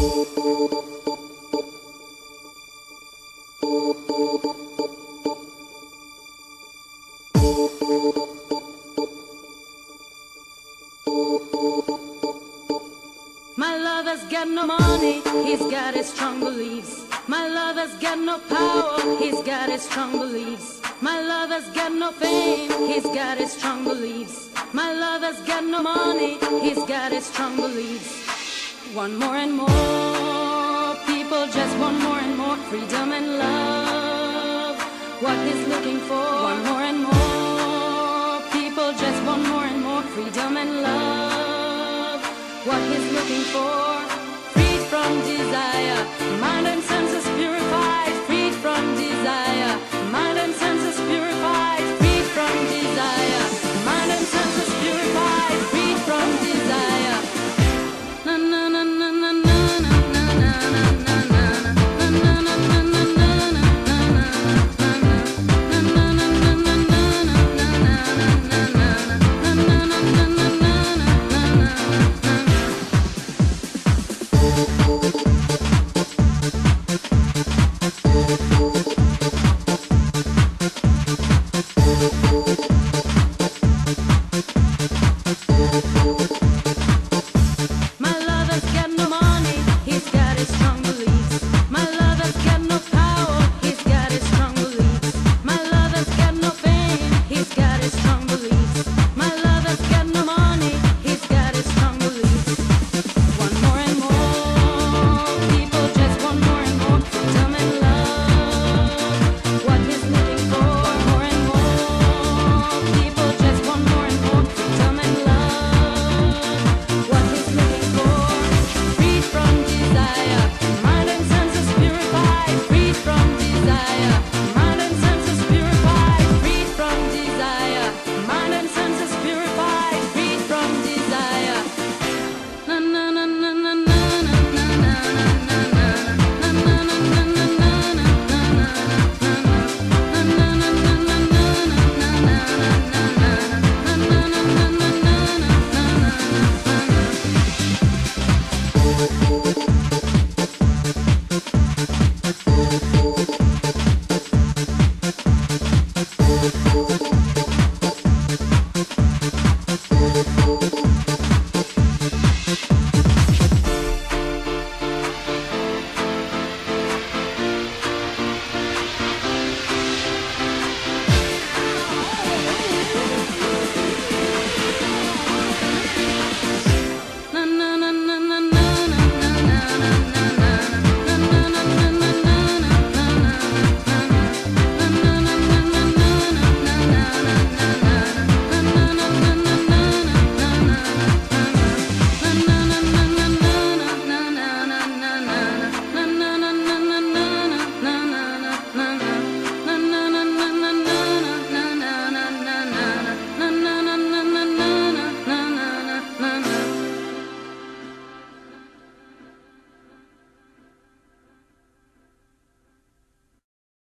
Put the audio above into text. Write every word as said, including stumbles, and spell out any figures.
My lover's got no money, he's got his strong beliefs. My lover's got no power, he's got his strong beliefs. My lover's got no fame, he's got his strong beliefs. My lover's got no money, he's got his strong beliefs. Want more and more, people just want more and more freedom and love. What he's looking for, want more and more, people just want more and more freedom and love. What he's looking for, freed from desire, mind and senses purified, freed from desire, mind and senses purified, freed from desire, mind and senses purified, freed from desire. Na na na na na na na na na na na na.